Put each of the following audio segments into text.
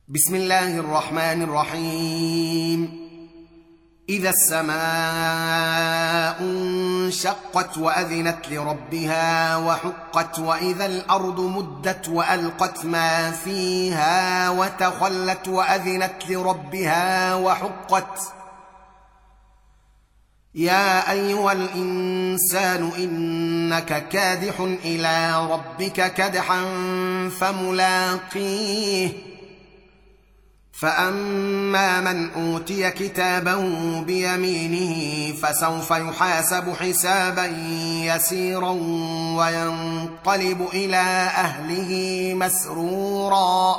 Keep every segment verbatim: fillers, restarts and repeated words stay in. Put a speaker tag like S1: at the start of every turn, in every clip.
S1: بسم الله الرحمن الرحيم. إذا السماء انشقت وأذنت لربها وحقت، وإذا الأرض مدت وألقت ما فيها وتخلت وأذنت لربها وحقت. يا أيها الإنسان إنك كادح إلى ربك كدحا فملاقيه. فأما من أوتي كتابه بيمينه فسوف يحاسب حسابا يسيرا وينقلب إلى أهله مسرورا.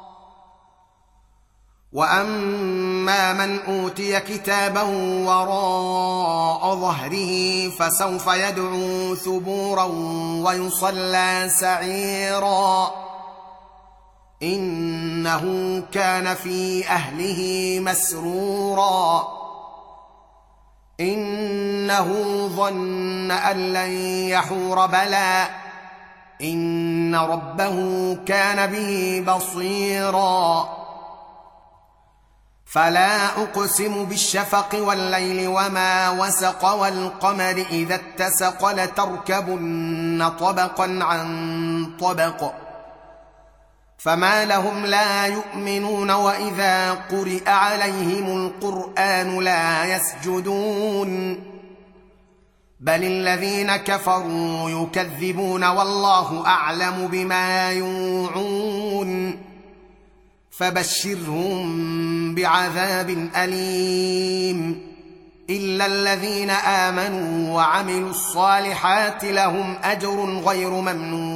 S1: وأما من أوتي كتابه وراء ظهره فسوف يدعو ثبورا ويصلى سعيرا، إنه كان في أهله مسرورا. إنه ظن أن لن يحور بلى إن ربه كان به بصيرا. فلا أقسم بالشفق والليل وما وسق، والقمر إذا اتسق لتركبن طبقا عن طبق، فما لهم لا يؤمنون وإذا قرئ عليهم القرآن لا يسجدون، بل الذين كفروا يكذبون والله أعلم بما يوعون. فبشرهم بعذاب أليم إلا الذين آمنوا وعملوا الصالحات لهم أجر غير ممنون